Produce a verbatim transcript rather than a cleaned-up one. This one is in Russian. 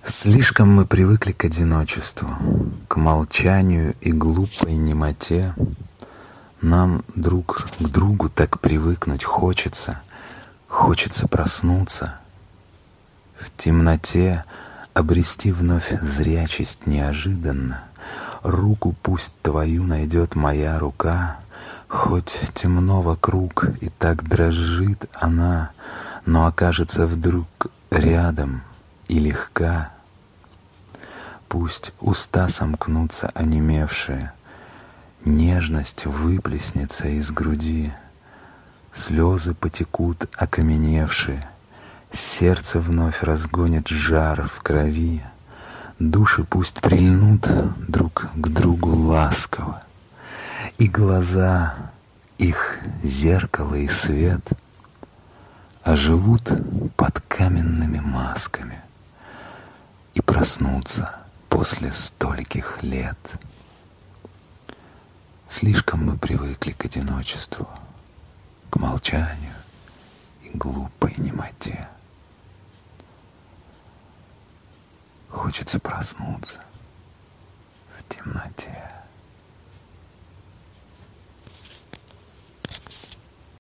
Слишком мы привыкли к одиночеству, к молчанию и глупой немоте. Нам друг к другу так привыкнуть хочется, хочется проснуться. В темноте обрести вновь зрячесть неожиданно. Руку пусть твою найдет моя рука, хоть темно вокруг и так дрожит она, но окажется вдруг рядом и легка. Пусть уста сомкнутся онемевшие, нежность выплеснется из груди, слезы потекут окаменевшие, сердце вновь разгонит жар в крови. Души пусть прильнут друг к другу ласково, и глаза их зеркало и свет оживут под каменными масками и проснутся после стольких лет. Слишком мы привыкли к одиночеству, к молчанию и глупой немоте. Хочется проснуться.